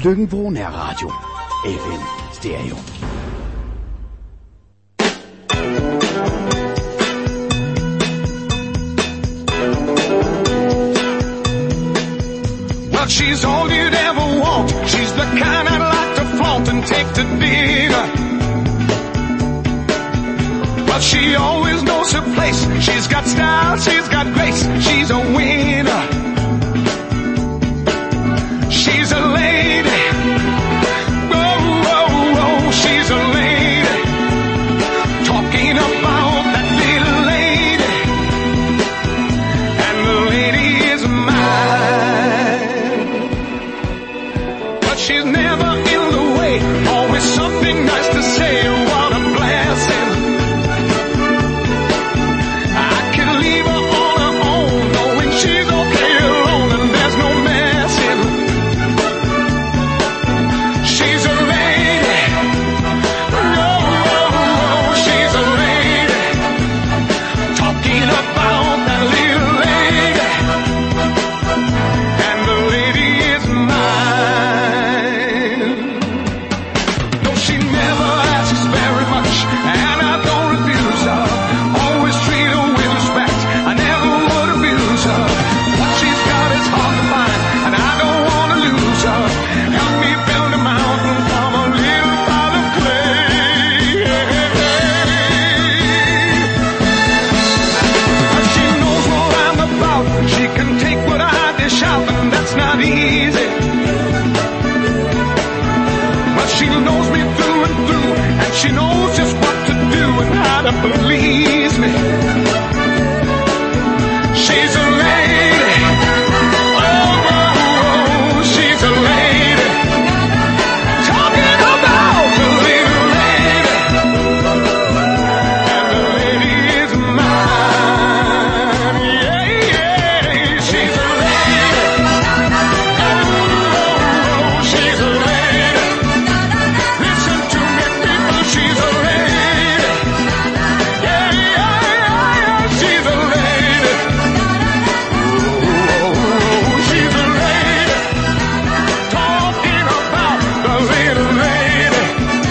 Lykken Nærradio. FM Stereo. Well, she's all you'd ever want. She's the kind I'd like to flaunt and take to dinner. But she always knows her place. She's got style, she's got grace. She's a winner. She's a lady. Oh, oh, oh, she's a lady. Talking about that little lady. And the lady is mine. But she's never in the way. Always something nice to say. What a blessing. I can leave her on her own, knowing she's okay alone and there's no messing. She's a lady. Oh, oh, oh, she's a lady. Talking about that little lady. And the lady is mine. No, she never asks very much, and I don't refuse her. Always treat her with respect. I never would abuse her. What she's got is hard to find, and I don't want to lose her. Help me build a mountain from a little pile of clay. But she knows what I'm about. She can take what I dish out, and that's not easy. But she knows me through and through, and she knows just what to do and how to please me. She's a lady. Oh, oh, oh, she's a lady. Talking about the little lady. And the lady is mine. Yeah, yeah, she's a lady. Oh, oh, she's a lady. Listen to me, people, she's a lady. Yeah, yeah, yeah, she's a lady. Oh, she's a lady. Talking about the little lady.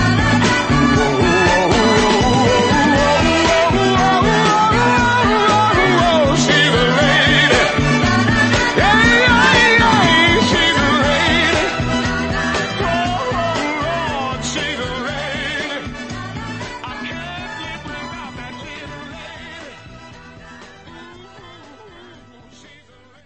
Oh, she's a lady. Yeah, yeah, yeah, she's a lady. Oh, Lord, she's a lady. I can't live without that little lady. She's a lady.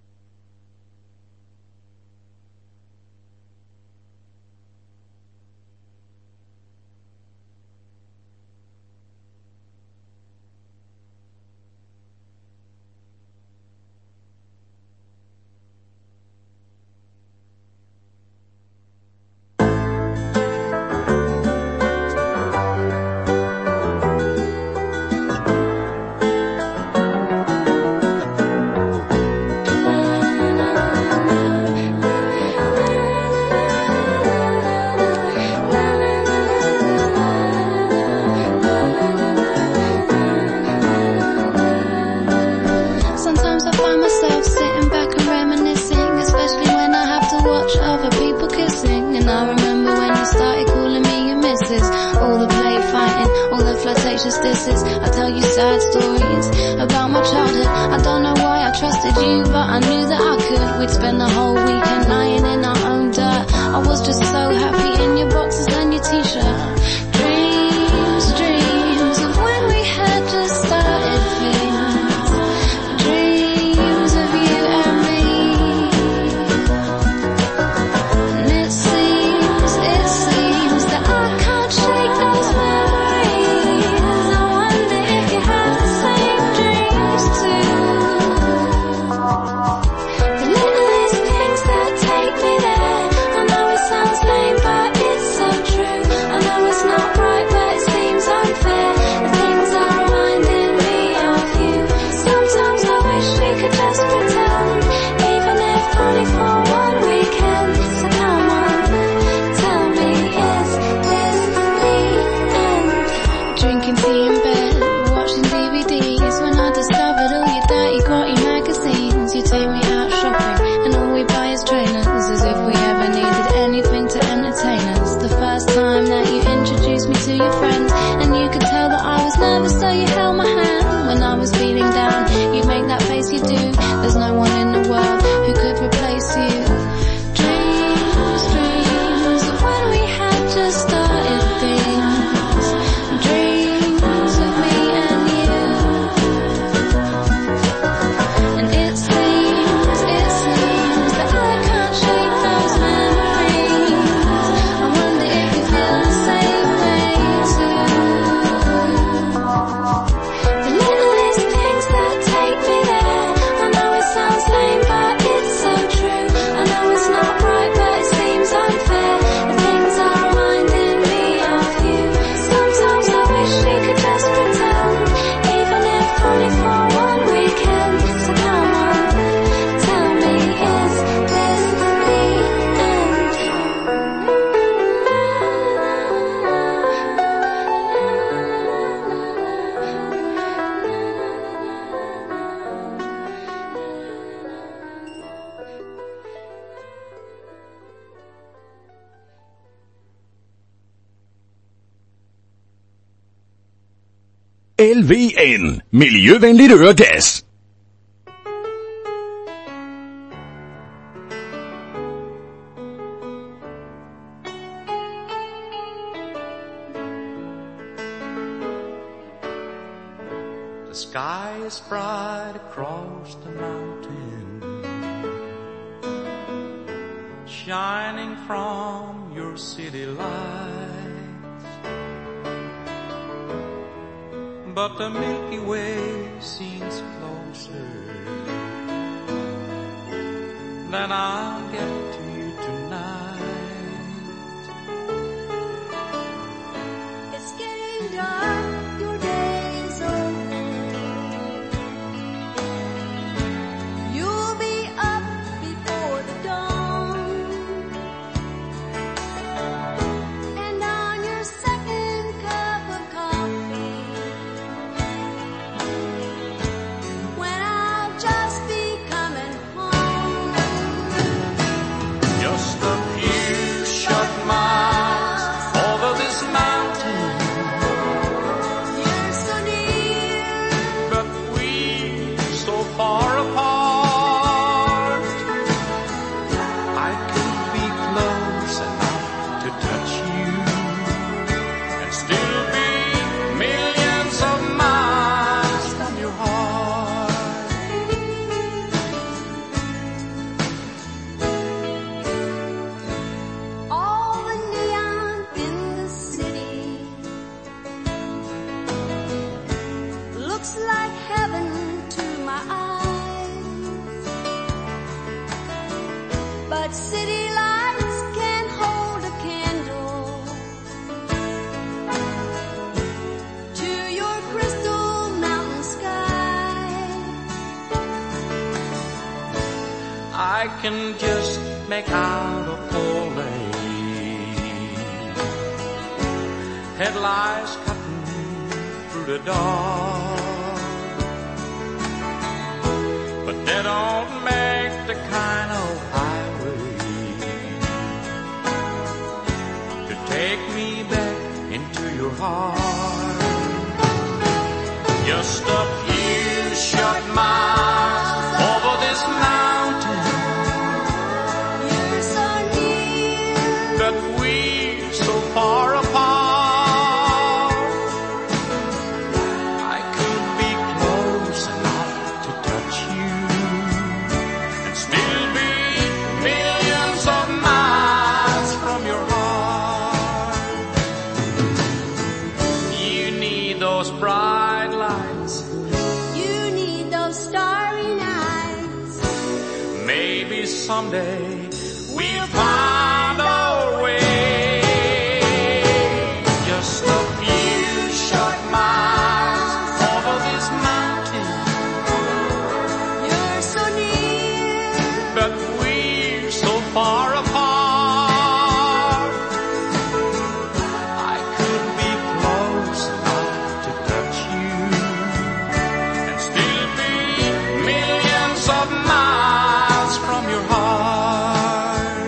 Sometimes I find myself sitting back and reminiscing, especially when I have to watch other people kissing. And I remember when you started calling me your missus. All the play fighting, all the flirtatious disses. I tell you sad stories about my childhood. I don't know why I trusted you, but I knew that I could. We'd spend the whole weekend lying in our own dirt. I was just so happy in your boxes and your t-shirt. Dreams, dreams of when we had just started things. Dreams of you and me. And it seems that I can't shake those memories. I wonder if you have the same dreams too. The littlest things that take me there. I know it sounds lame, but LVN, miljøvenligt øregas. The sky is bright across the mountain, shining from your city lights, but the Milky Way seems closer than I'll get to you tonight. It's getting dark, your day is over. You'll be up before the dawn, and on your second cup of coffee, when I'll just be coming home. Just a few short miles over this mountain, You're so near, but we're so far apart. I could be close enough to touch you and still be millions of miles from your heart. all the neon in the city looks like heaven to my eyes, but city lights can't hold a candle to your crystal mountain sky. I can just make out a pole lane, headlights cutting through the dark, but they don't make the kind of highway to take me back into your heart. Just a few short miles over this mountain, You're so near, but we're so far apart. I could be close enough to touch you and still be millions of miles from your heart. You need those bright lights, you need those starry nights. maybe someday we'll find our way. Just a few short miles over this mountain, You're so near, but we're so far apart. I could be close enough to touch you and still be millions of miles from your heart.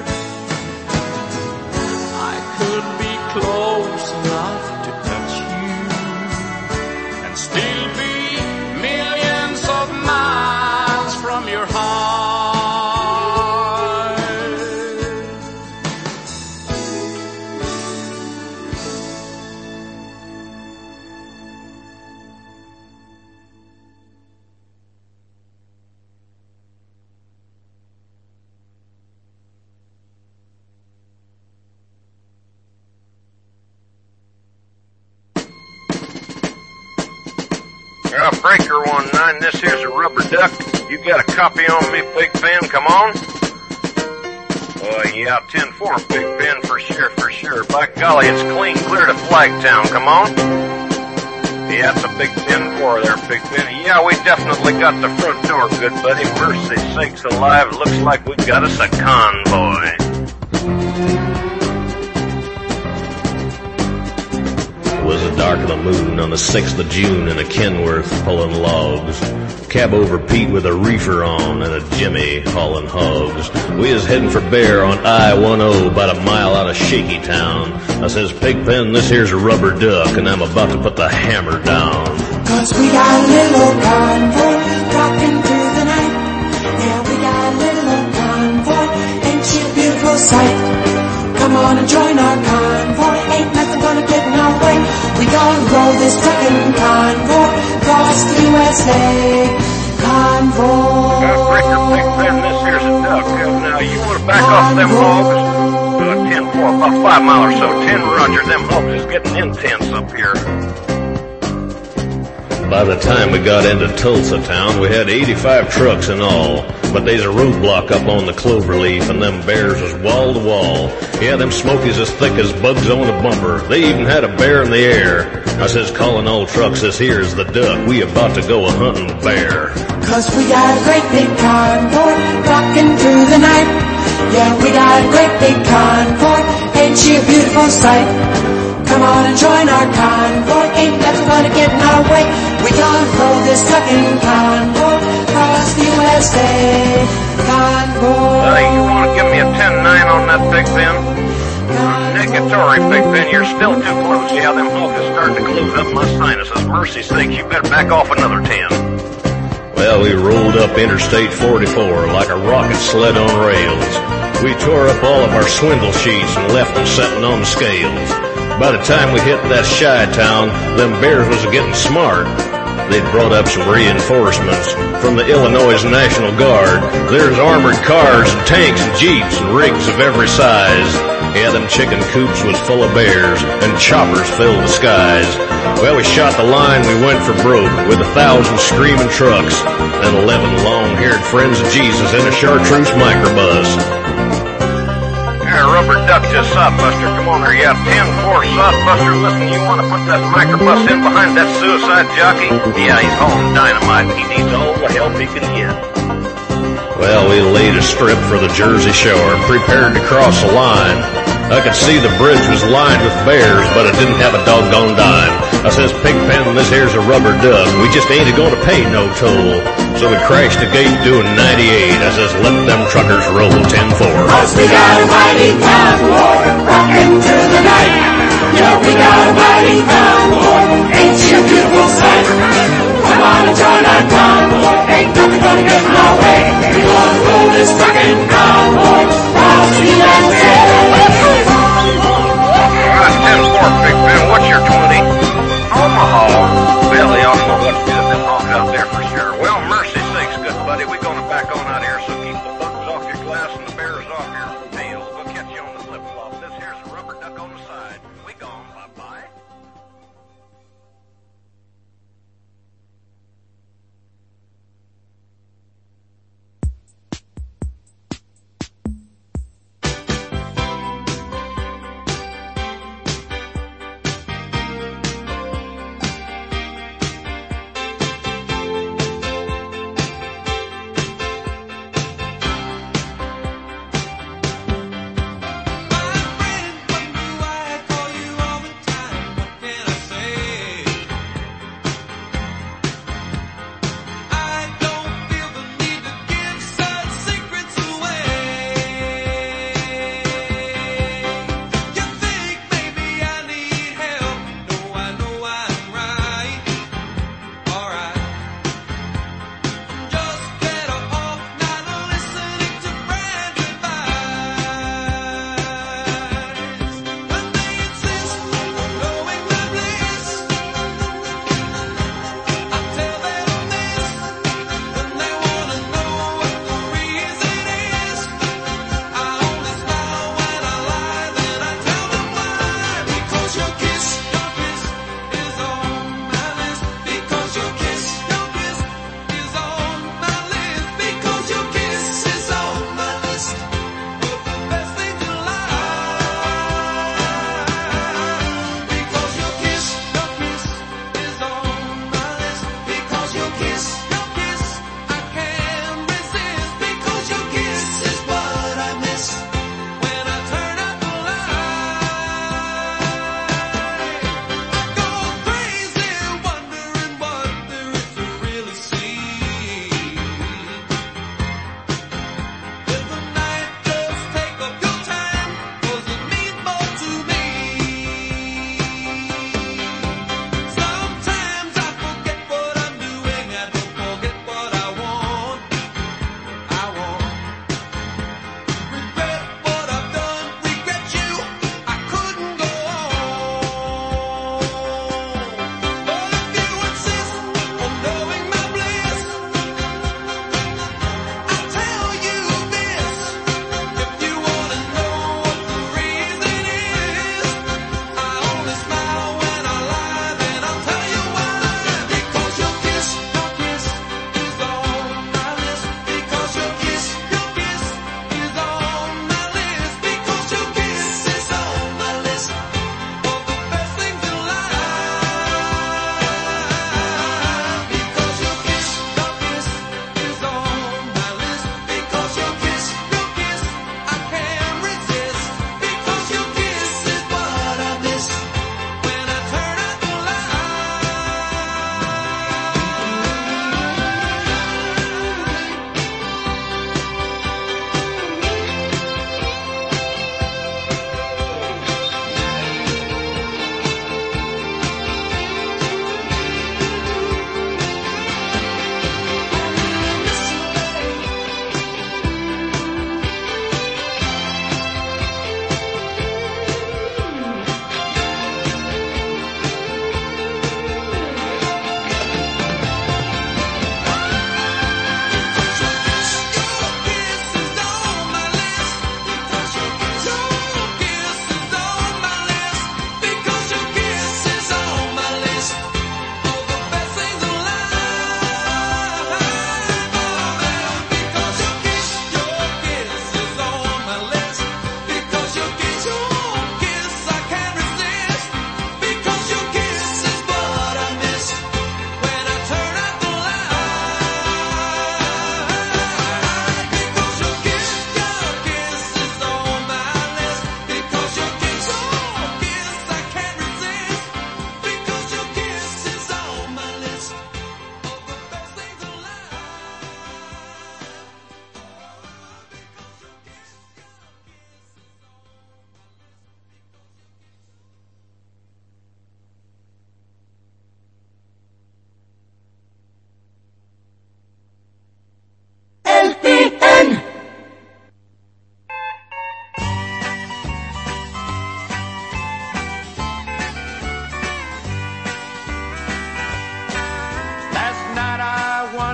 I could be close enough to touch you and still be millions of miles from your heart. Breaker 19, this here's a rubber duck. You got a copy on me, Big Ben? Come on. Yeah, 10-4, Big Ben, for sure. By golly, it's clean clear to Flagtown. Come on. Yeah, it's a big 10-4 there, Big Ben. Yeah, we definitely got the front door, good buddy. Mercy sakes alive, looks like we got us a convoy. It was the dark of the moon on the 6th of June in a Kenworth pulling logs. Cab over Pete with a reefer on and a Jimmy hauling hogs. We is heading for Bear on I-10 about a mile out of Shaky Town. I says, Pigpen, this here's a rubber duck and I'm about to put the hammer down. 'Cause we got a little old convoy rocking through the night. Yeah, we got a little old convoy, ain't she a beautiful sight? Come on and join our convoy, ain't nothing gonna get in our way. We gonna roll this trucking convoy across the USA. Convoy. Breaker, Big Ben, this here's a duck. Now, you want to back off them hogs? 10-4, about 5 mile or so. 10 Roger, them hogs is getting intense up here. By the time we got into Tulsa town, we had 85 trucks in all. But there's a roadblock up on the Cloverleaf, and them bears was wall to wall. Yeah, them smokies as thick as bugs on a bumper. They even had a bear in the air. I says, calling all trucks, this here's the duck. We about to go a-hunting bear. 'Cause we got a great big convoy rocking through the night. Yeah, we got a great big convoy, ain't she a beautiful sight? Come on and join our convoy, ain't nothing gonna get in our way. We gonna roll this trucking convoy across the USA. Convoy. You want to give me a 10-9 on that, Big Ben? Negatory, Big Ben, you're still too close. Yeah, them hogs is starting to close up my sinuses. Mercy's sake, you better back off another 10. Well, we rolled up Interstate 44 like a rocket sled on rails. We tore up all of our swindle sheets and left them setting on the scales. By the time we hit that shy town, them bears was getting smart. They'd brought up some reinforcements from the Illinois National Guard. There's armored cars and tanks and jeeps and rigs of every size. Yeah, them chicken coops was full of bears and choppers filled the skies. Well, we shot the line, we went for broke with 1,000 screaming trucks and 11 long-haired friends of Jesus in a chartreuse microbus. Rubber duck just sodbuster. Come on there, yeah, 10-4 sodbuster. Listen, you want to put that microbus in behind that suicide jockey? Yeah, he's hauling dynamite. He needs all the help he can get. Well, we laid a strip for the Jersey Shore, prepared to cross the line. I could see the bridge was lined with bears, but it didn't have a doggone dime. I says, Pigpen, this here's a rubber duck. We just ain't going to pay no toll. So we crashed the gate doing 98. I says, let them truckers roll 10-4. 'Cause we got a mighty convoy rocking through the night. Yeah, we got a mighty convoy, ain't she a beautiful sight? Come on and join our convoy, ain't nothing gonna get in our way. We gonna roll this trucking convoy across the USA. 10-4, Big Ben, what's your 20? Omaha. Well, they ought to know what to do with them hogs out there for sure. Well, mercy sakes, good buddy, we're going to back on out here, so keep the bugs off your glass and the bears off your tail. We'll catch you on the flip-flop. This here's a rubber duck on the side. We gone, bye-bye.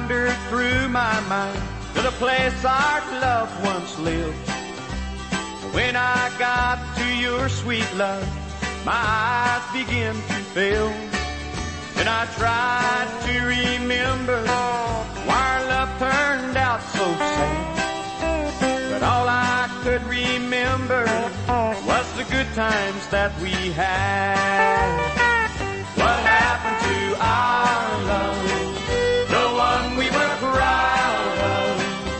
wandered through my mind to the place our loved ones lived. When I got to your sweet love, my eyes began to fill. And I tried to remember why our love turned out so sad. But all I could remember was the good times that we had. What happened to our love? The one we were proud of.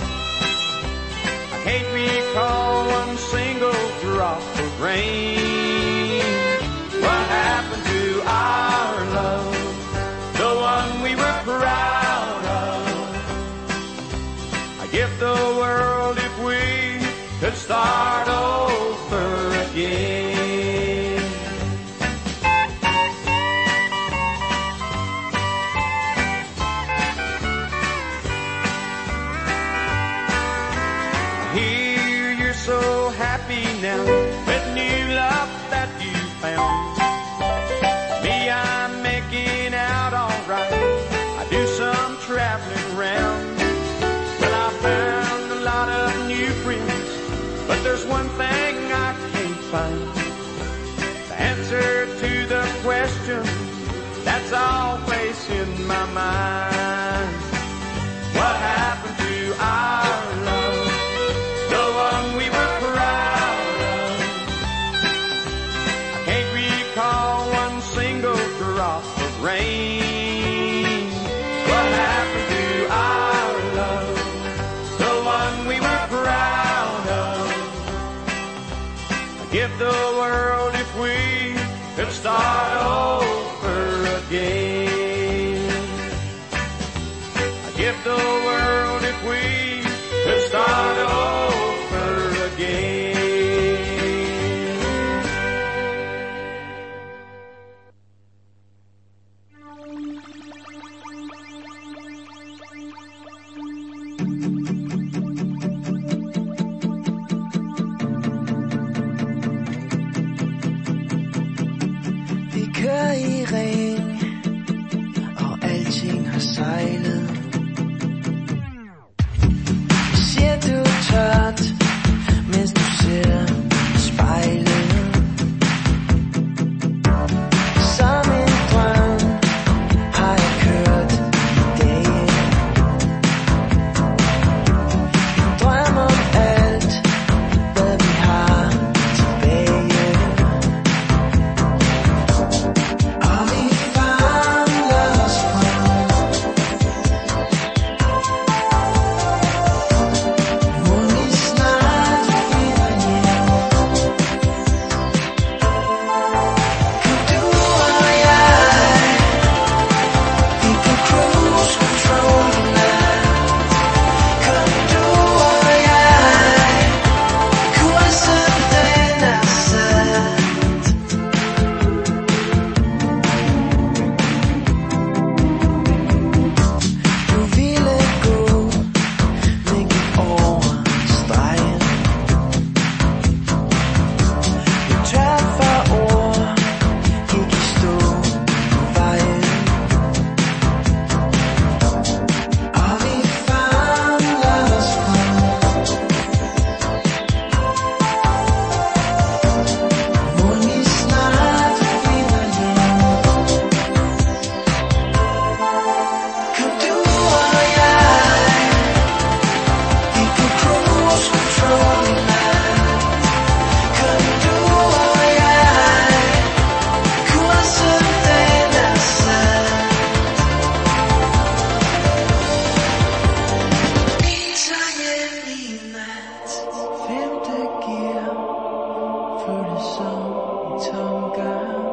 I can't recall one single drop of rain. What happened to our love? The one we were proud of. I'd give the world if we could start over again. Here you're so happy now with new love that you found. Me, I'm making out alright. I do some traveling around. Well, I found a lot of new friends, but there's one thing I can't find. The answer to the question that's always in my mind. What happened to our love? The one we were proud of. I can't recall one single drop of rain. What happened to our love? The one we were proud of. I'd give the world if we could start over again. I'd give the world if we could start over again. Vi kører i ring, og alting har sejlet. Siger du tørt, mens du ser spejlet. Som en drøm har jeg kørt i dag. En drøm om alt, hvad vi har tilbage. Og vi famler os frem. Må vi snart finder hjem. Kan du og jeg, vi kan cruise control i nat. Kan du og jeg, kursen den er sat. Du ville gå, men gik over stregen. Du tør for ord, gik i stå på vejen. Og vi famler os frem. Må vi snart finder hjem. Kan du og jeg, vi kan cruise control i nat. Kan du og jeg, kursen den er sat. Vi tager hjem i nat. Femte gear føles som en tomgang.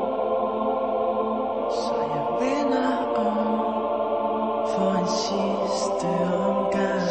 Så jeg vender om for en sidste omgang.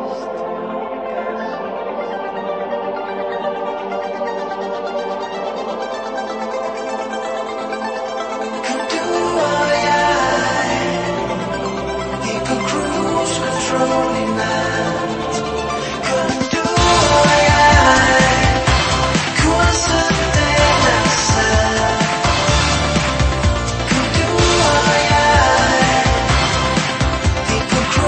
Kan du og jeg, vi kan cruise control i nat. Kan du og jeg, kursen den er sat. Kan du og jeg, vi kan cruise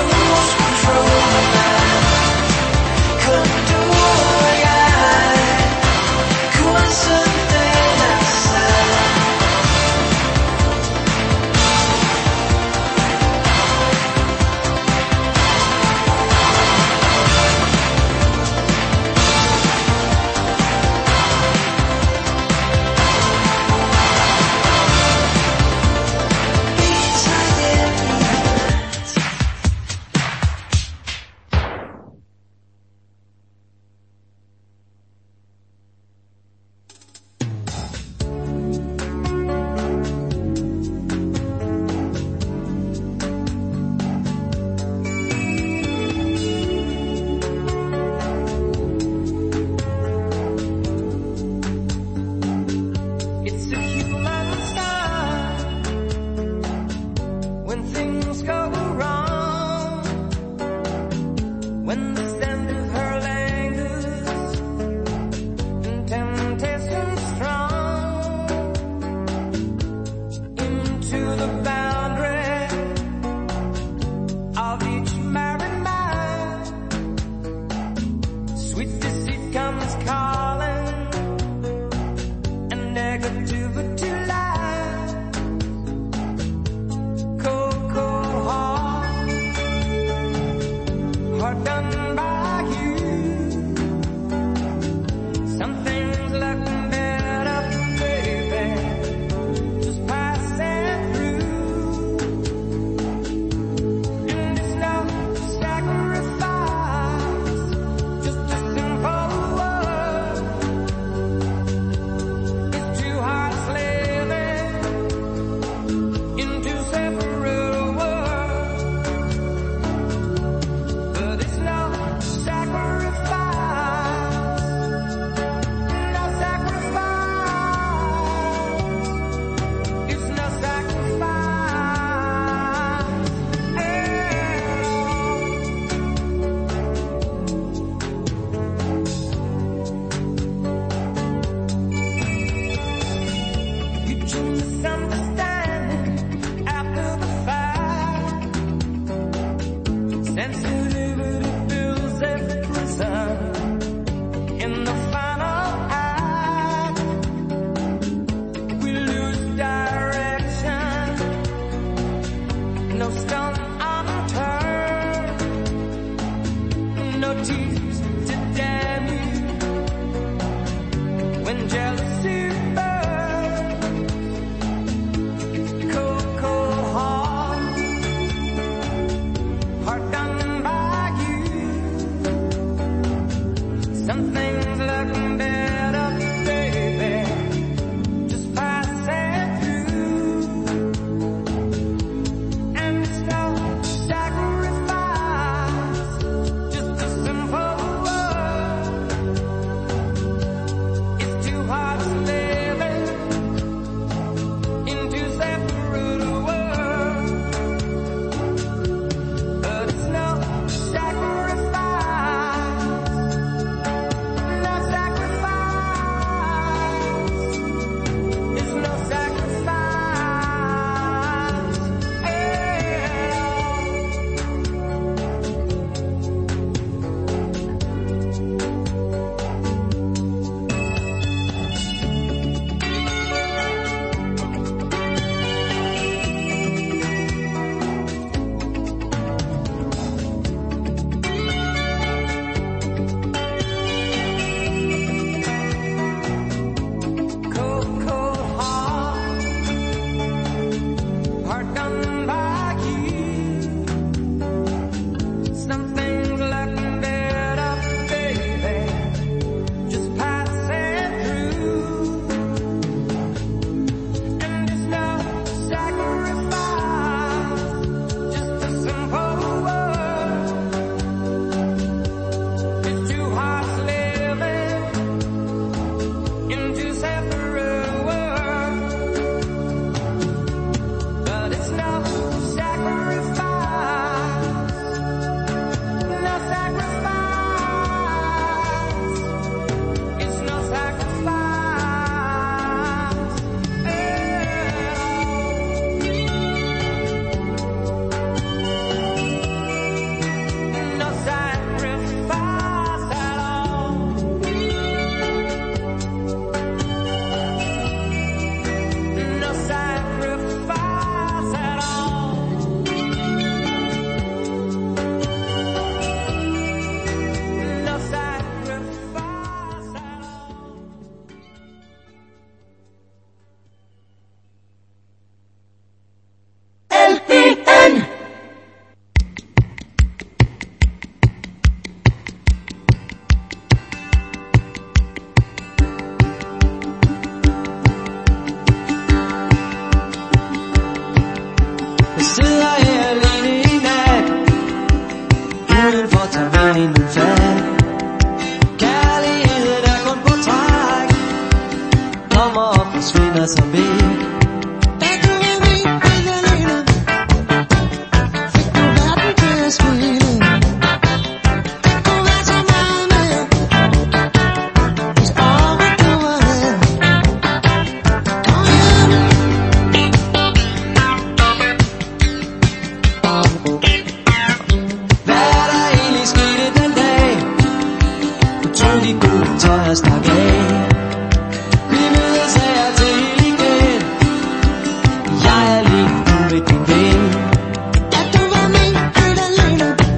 Jeg er lige ude i din ven.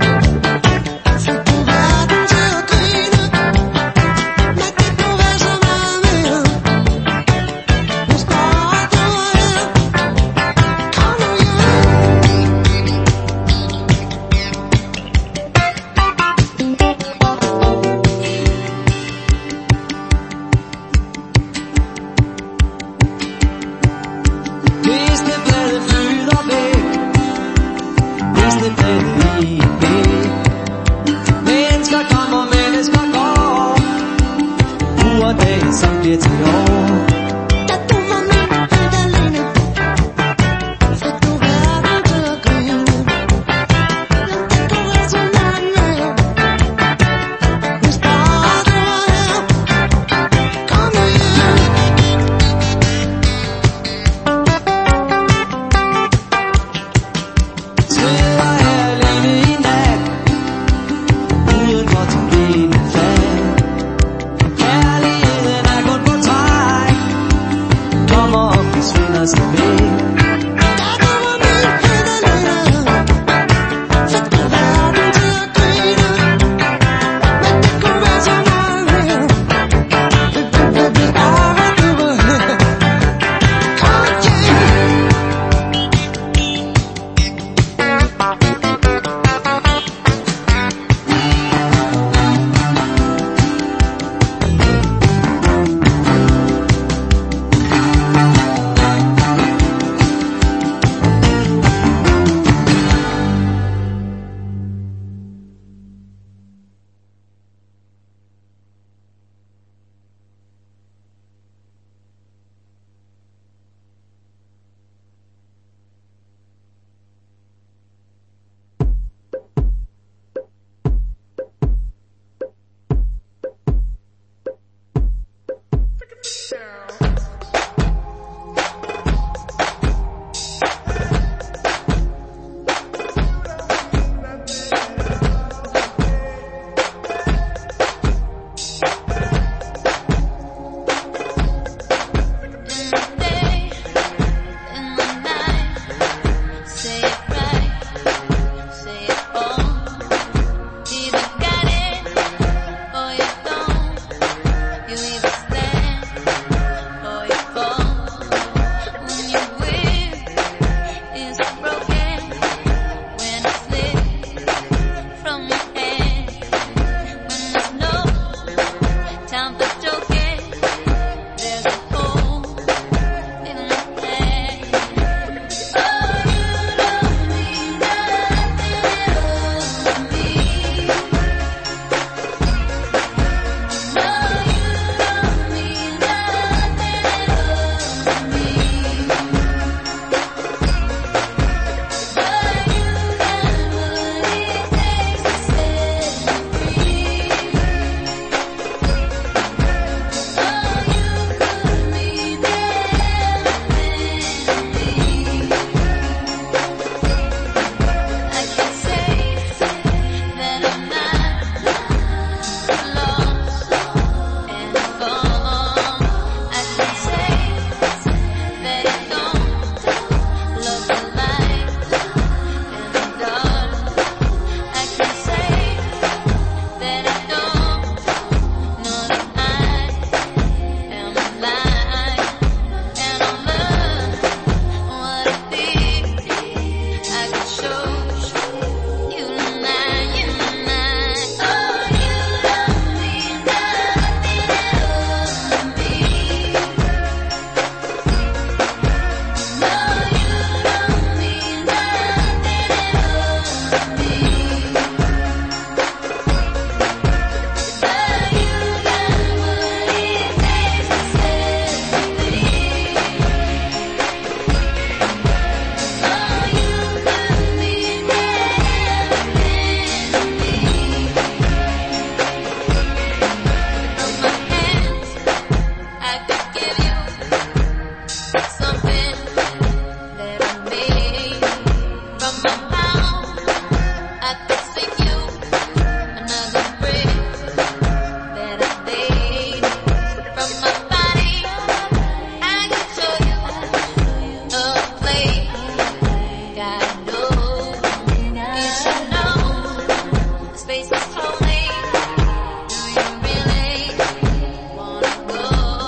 voices told me, do you really wanna go?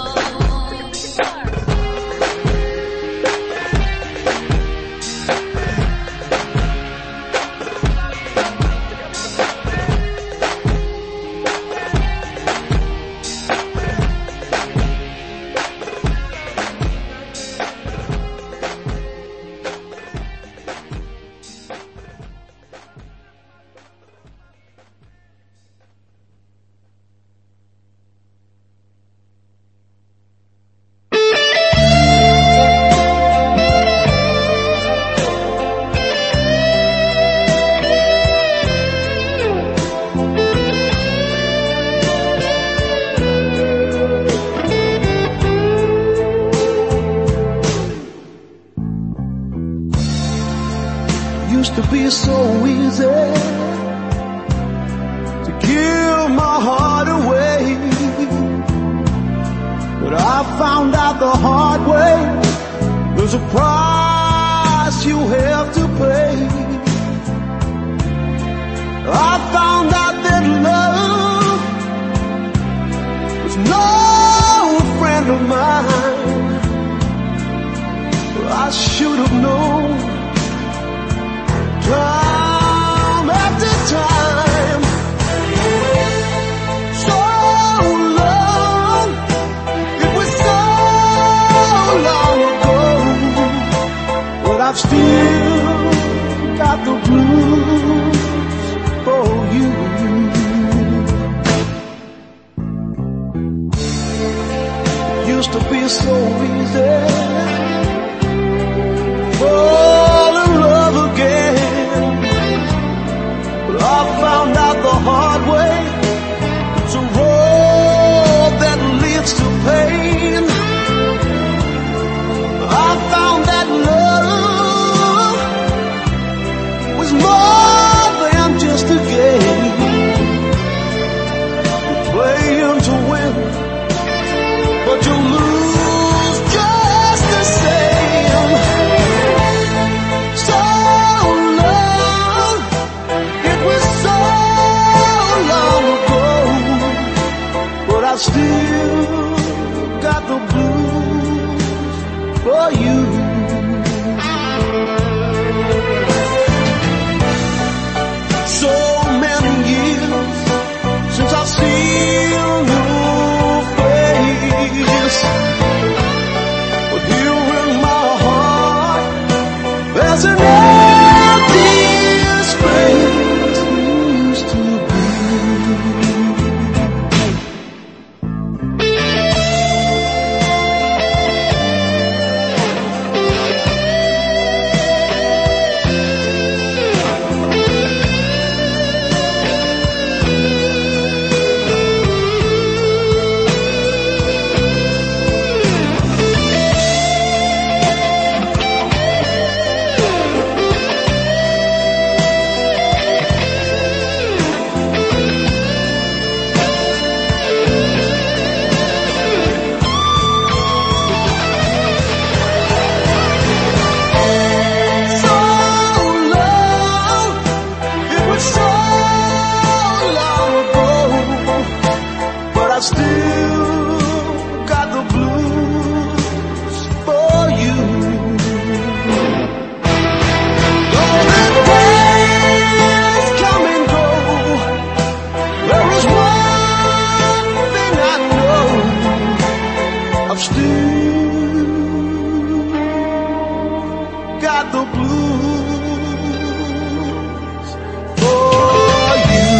Used to be so easy to give my heart away, but I found out the hard way, there's a price you have to pay. I found out that love was no friend of mine. I should have known time after time. So long, it was so long ago, but I've still got the blues for you. Used to be so easy, fall in love again, but I found out the hard way, it's a road that leads to pain. I found that love was more than just a game, playing to win, but you lose just the same. So long, it was so long ago, but I still got the blues for you. So many years since I've seen your face, but here in my heart there's an empty space used to be. I still got the blues for you. Though the days come and go, there is one thing I know, I've still got the blues for you.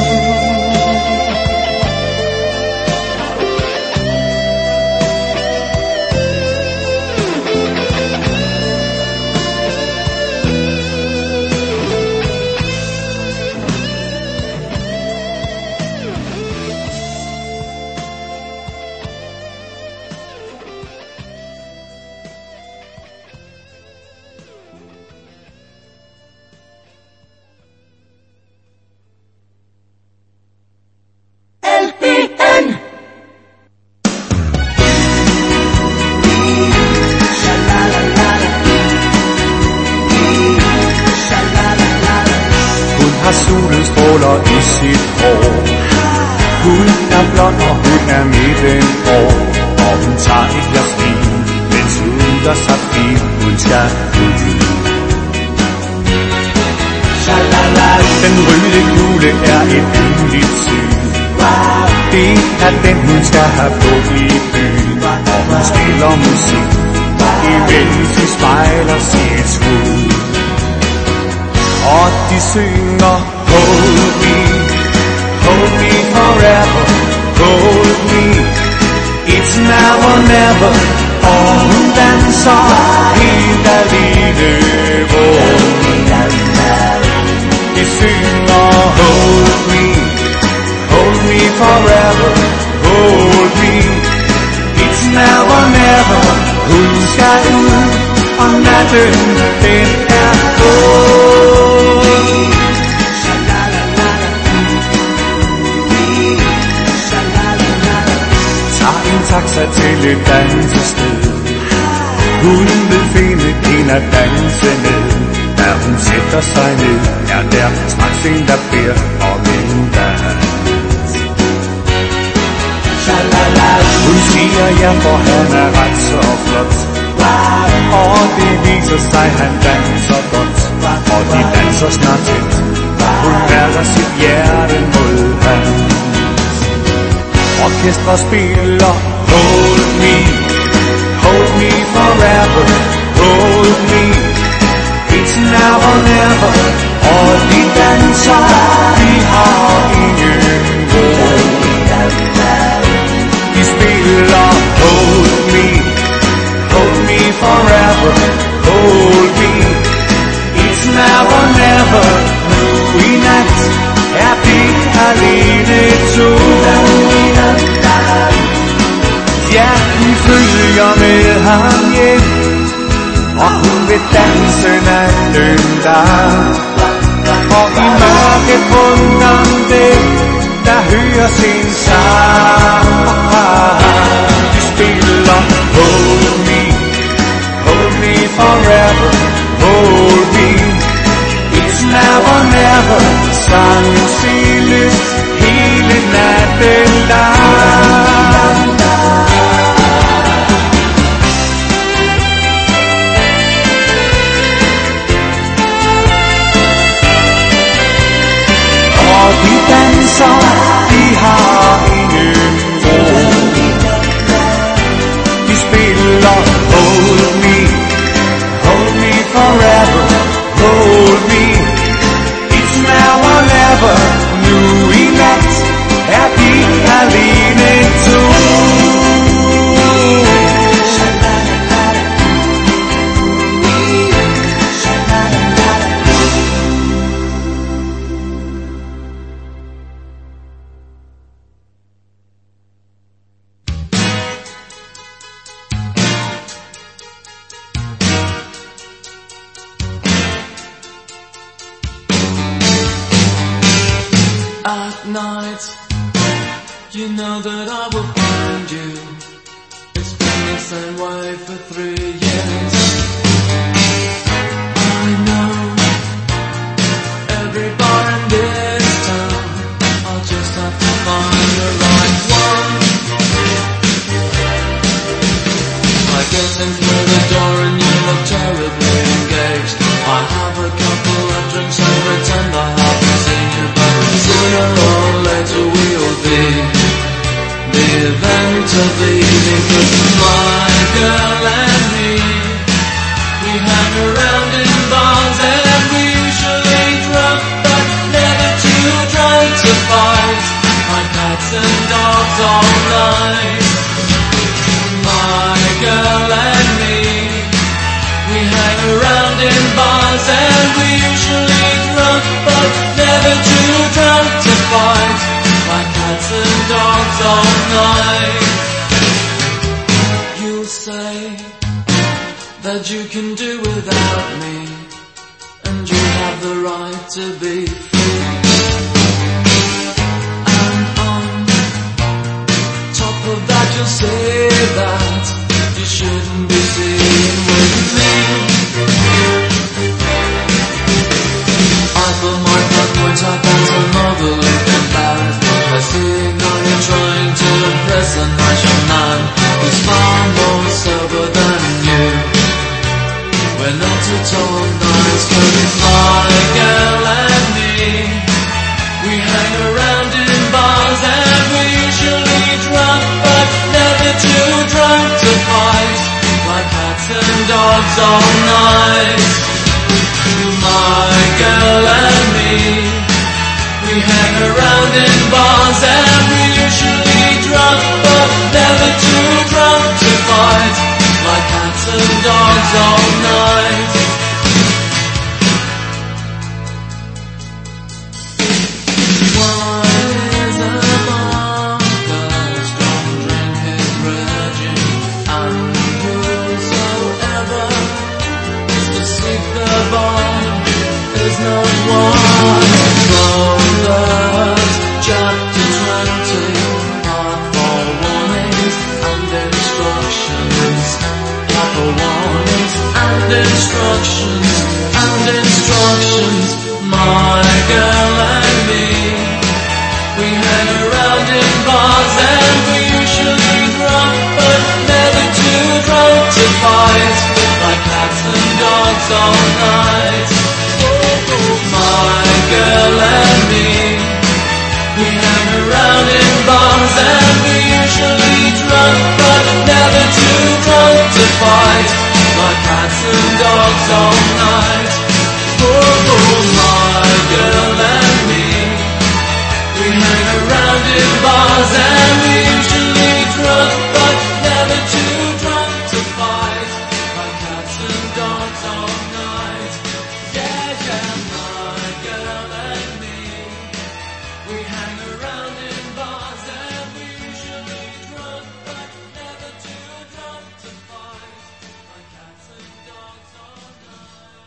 Solen strålar i sitt blond, og hun er midten år. Og hun tager et glas vin, mens hudder sig fint, hun skal ud. Den røde kugle er et yndigt syn. Det er den, hun skal have på i byen. Og hun spiller musik, imens hun spejler sit skud. Og de synger, hold me forever, hold me, it's never, never. Og hun danser helt alene, de synger, hold me forever, hold me, it's never, never. Hun skal ud, og natten, den er god. Tag en taxa til et dansested. Hun vil finde en at danse med. Da hun sætter sig ned, er der straks en, der beder om en dans. Hun siger ja, for han er ret så flot. Og det viser sig, han danser godt. Og de danser snart tæt. Hun mærker sit hjerte mod hans. Orkestret spiller, hold me forever, hold me, it's never, never. Og de danser, de har ingen råd. De spiller, hold me forever, hold me, it's never, never. Nu i nat er de alene to. Ja, hun følger med ham hjem, og hun vil danse natten der. Og i mørket rundt om det, der hører sin sang. De spiller, hold me forever, hold me, it's never, never. Sangen spilles hele natten lang. Og de danser, de har ingen ro. De spiller, hold me forever, hold me, it's never, never. Nu i nat er de alene to. At night, you know that I will find you. It's been the same way for 3 years. I know every bar in this town. I'll just have to find the right one. I get in through the door and you look terribly engaged. I have a couple of drinks and pretend I haven't seen you, but sooner or later we'll be the event of the evening. 'Cause my girl and me, we hang around in bars and we usually drunk, but never too drunk to fight, like cats and dogs all night. My girl and me, we hang around in bars and we usually drunk, but never too drunk to fight, like cats and dogs all night. You'll say that you can do without me, and you have the right to be free. And on top of that you'll say that you shouldn't be seen with me. I for my part point out that's another look embarrassed by seeing how you're trying to around in bars and we're usually drunk, but never too drunk to fight, like cats and dogs all night. My girl and me, we hang around in bars and we're usually drunk, but never too drunk to fight, like cats and dogs all night. Chapter 20, part 4 warnings and instructions. Part 4 warnings and instructions. My girl and me, we hang around in bars and we usually drunk, but never too drunk to fight, like cats and dogs all night. My girl and me, we hang around in bars and we're usually drunk, but never too drunk to fight, like cats and dogs all night. My girl and me, we hang around in bars and we're usually drunk, but never too drunk to fight, like cats and dogs all night. Yeah, yeah, my girl and me, we hang around in bars and we're usually drunk, but never too drunk to fight, like cats and dogs all night.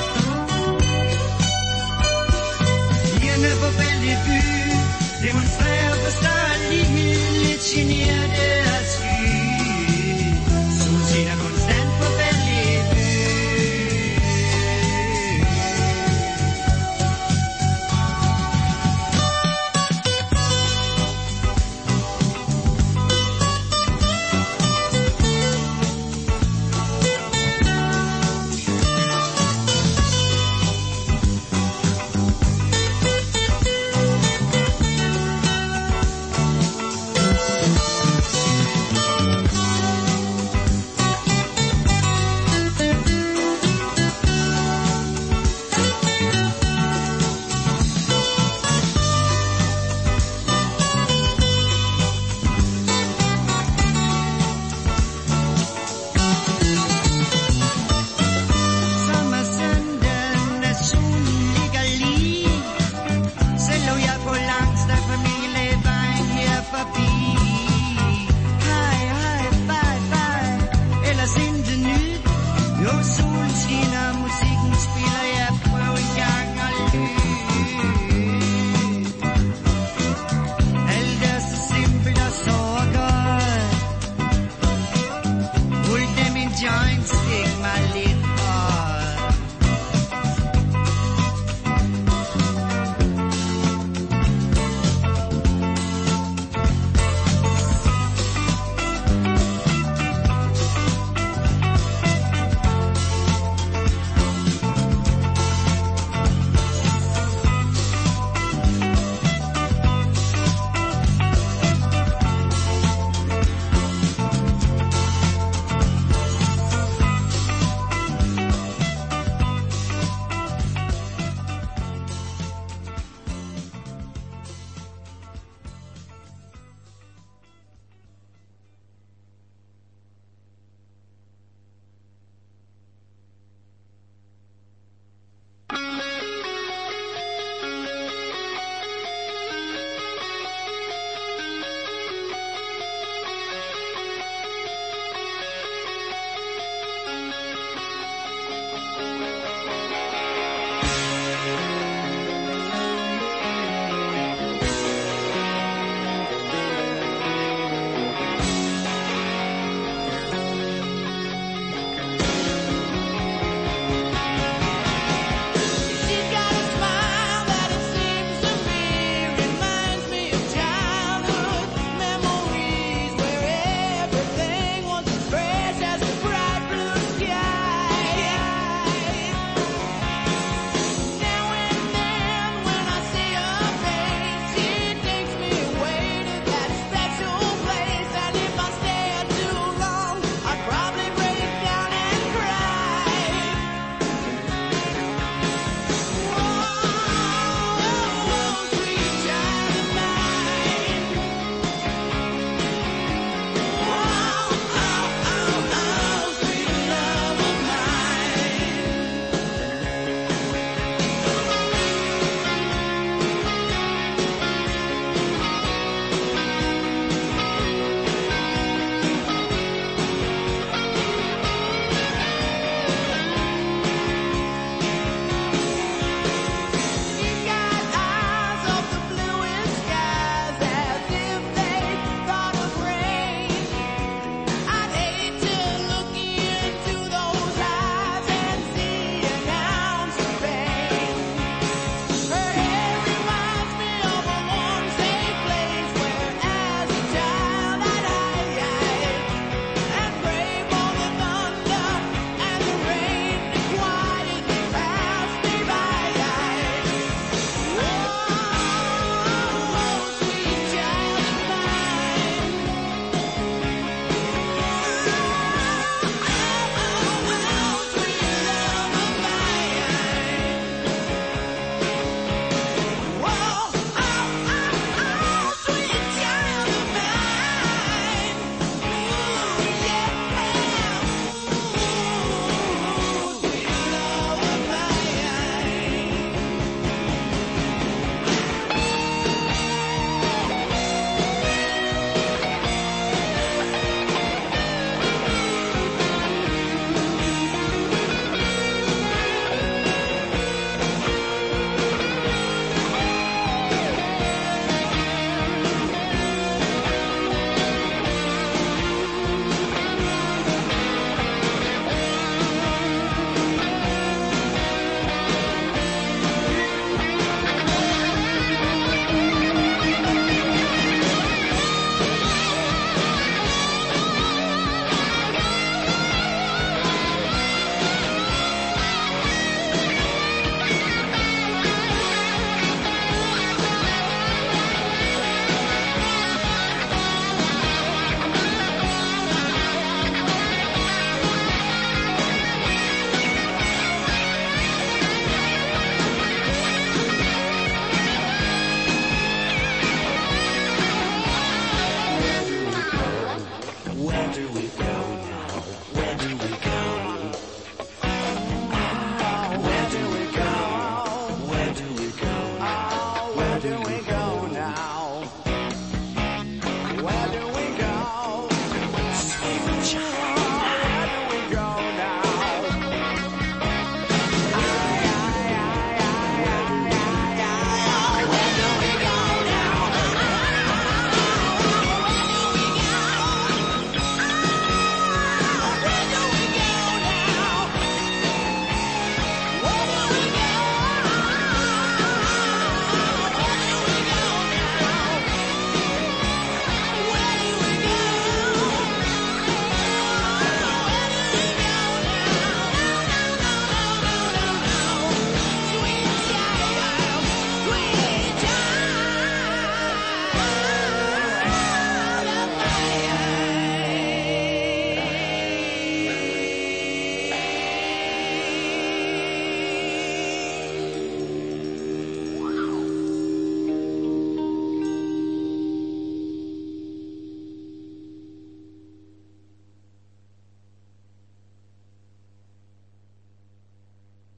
Demonstrerer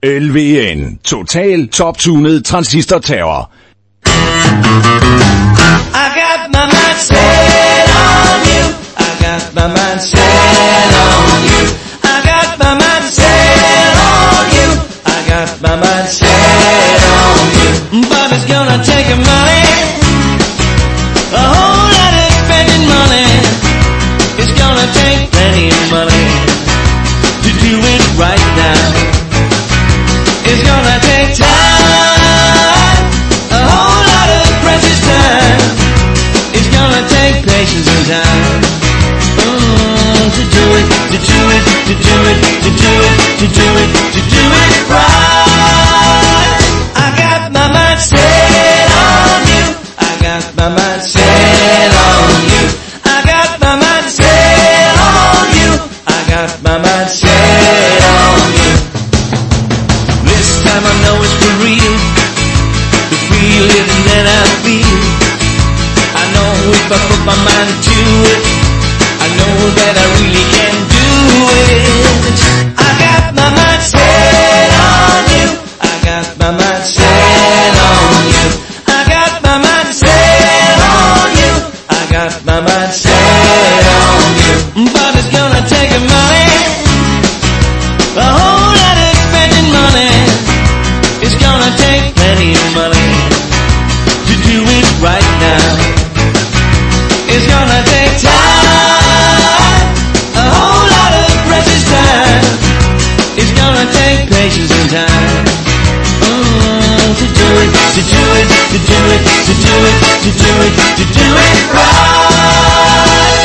LVN. Total top-tunet transistor-terror. I got my mind set on you. I got my mind set on you. I got my mind set on you. I got my mind set on you. But it's gonna take money, a whole lot of spending money. It's gonna take plenty of money to do it right now. It's gonna take time, a whole lot of precious time. It's gonna take patience and time to do it, to do it, to do it, to do it, to do it, to do it right. I got my mind set on you. I got my mind set on you. I got my mind set on you. I got my mind set on you. This time I know it's for real. The feel it and then I feel. I know if I put my mind to it, I know that I really can do it. I got my mind set on you. I got my mind set on you. I got my mind set on you. I got my mind set on you. But it's gonna take money, a whole lot of spending money. It's gonna take plenty of money to do it right now. It's gonna take time, a whole lot of precious time. It's gonna take patience and time to do it, to do it, to do it, to do it, to do it, to do it right.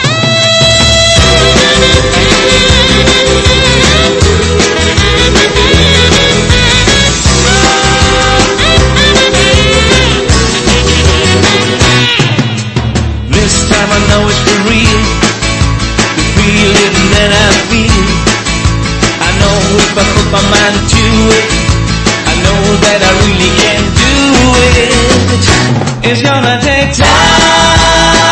This time I know it's for real. The feel it and then I feel. I know if I put my mind to it, I know that I really can do it. It's gonna take time,